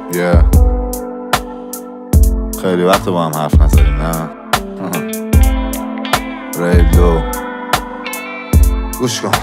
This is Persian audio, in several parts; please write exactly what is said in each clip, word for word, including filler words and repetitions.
yeah. خیلی وقت با هم حرف نزدیم نه. ریدو گوش کن.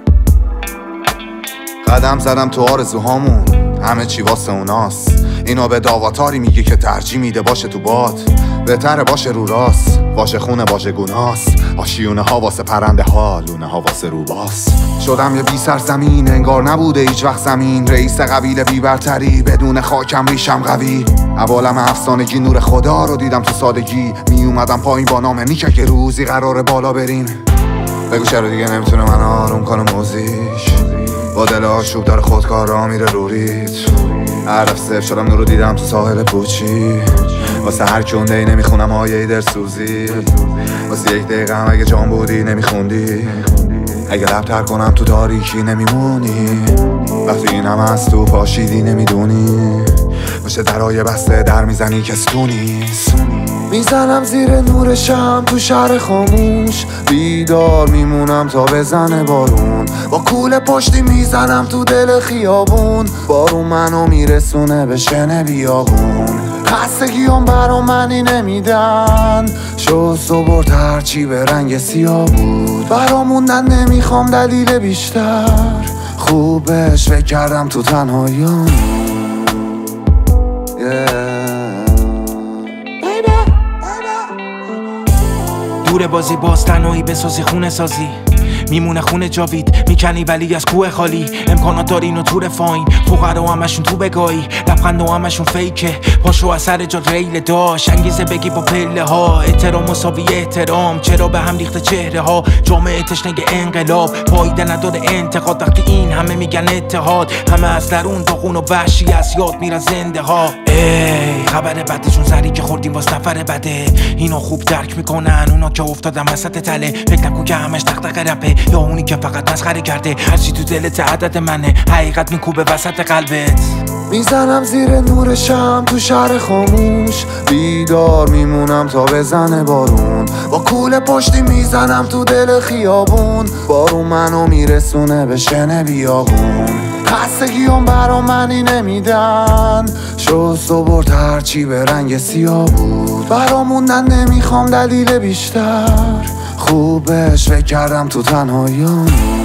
قدم زدم تو آرزوهامون، همه چی واسه اوناست. اینو به داواتاری میگه که ترجیح میده باشه تو باد، بهتره باشه رو راست، باشه خونه باشه گناست. آشیونه ها واسه پرنده ها، لونه ها واسه روباس. شدم یه بی سرزمین، انگار نبوده هیچ وقت زمین. رئیس قبیله بی برتری، بدون خاکم ریشم قوی. عوالم افسانگی نور خدا رو دیدم تو سادگی. می اومدم پایین با نام نیکه که روزی قراره بالا بریم. بگو چرا دیگه نمیتونه من آروم کنه موزیش، با دل آشوب داره خودکارا میره روریت. هر دفعه صفر شدم نور رو دیدم تو ساحل پوچی. واسه هر کنده ای نمیخونم آیه درسوزی. واسه یک دقیقه هم اگه جان بودی نمیخوندی. اگه لبتر کنم تو تاریکی نمیمونی. وقتی این هم از تو پاشیدی نمیدونی. باشه درای بسته در میزنی کس تو نیست. میزنم زیر نور شم تو شهر خاموش، بیدار میمونم تا بزنه بارون. با کوله پشتی میزنم تو دل خیابون، بارون منو میرسونه به شن بیابون. خستگیام برا منی نمیدن، شو صبح هرچی به رنگ سیاه بود. برا موندن نمیخوام دلیل بیشتر، خوبش فکر کردم تو تنهاییام. yeah. دور بازی باز تنهایی بسازی خونه سازی، میمونه خونه جاوید میکنی ولی از کوه خالی. امکانات داری اینو تو رفاین، فقرا همشون تو بگاهی، لبخند و همشون فیکه. پاشو از سر جا ریل داشت، انگیزه بگی با پله ها. احترام مساوی احترام، چرا به هم ریخته چهره ها. جامعه تشنه انقلاب، فایده نداره انتقاد. وقتی این همه میگن اتحاد، همه از درون داغون و وحشی از یاد میرن زنده ها. ای خبر بدشون سری که خوردیم واس نفر بده. اینو خوب درک میکنن اونا که افتادن وسط تله. فکر نکن که همش دغدغه رپه، یا اونی که فقط مسخره کرده. هرچی تو دلت عدد منه، حقیقت میکوبه وسط قلبت. میزنم زیر نور شم تو شهر خاموش، بیدار میمونم تا بزنه بارون. با کوله پشتی میزنم تو دل خیابون، بارون منو میرسونه به شن بیابون. خستگیام برا منی نمیدن، شو صبح هرچی به رنگ سیاه بود. برا موندن نمیخوام دلیل بیشتر، خوبش فکر کردم تو تنهاییام.